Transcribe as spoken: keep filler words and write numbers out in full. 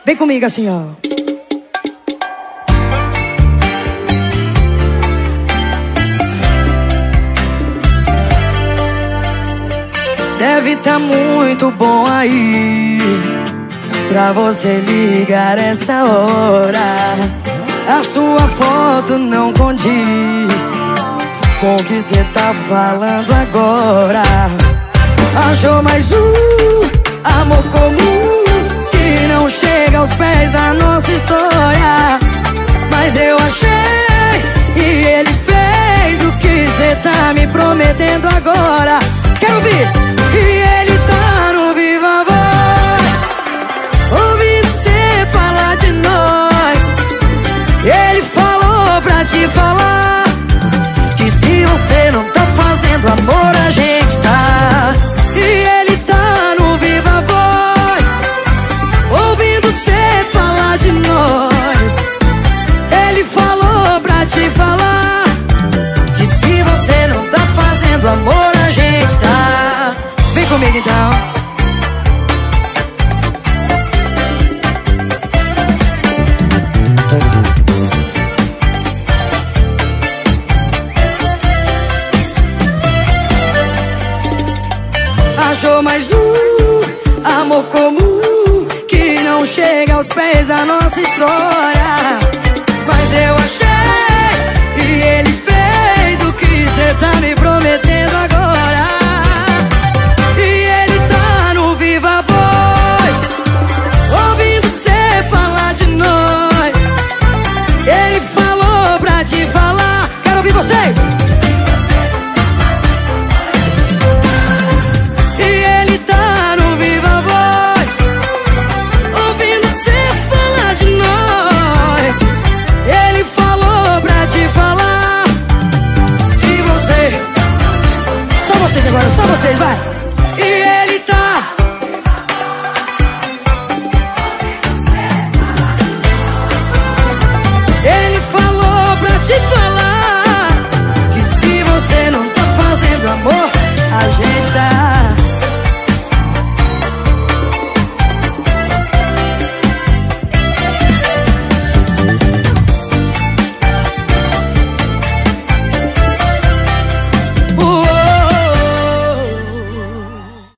Vem comigo assim, ó. Deve tá muito bom aí pra você ligar essa hora. A sua foto não condiz com o que cê tá falando agora. Achou mais um amor comum que não chega aos pés da nossa história. Mas eu achei e ele fez o que cê tá me prometendo agora. Quero ouvir! E ele tá no Viva Voz, ouvindo cê falar de nós. Ele falou pra te falar que se você não tá fazendo amor, a gente tá. E ele tá no Viva Voz, ouvindo cê falar de nós. Ele falou pra te falar que se você não tá fazendo amor, a gente tá. Vem comigo então. Achou mais um amor comum que não chega aos pés da nossa história. Mas eu achei e ele fez o que cê tá me prometendo agora. E ele tá no Viva Voz, ouvindo cê falar de nós. Ele falou pra te falar. Quero ouvir vocês! Agora só vocês, vai!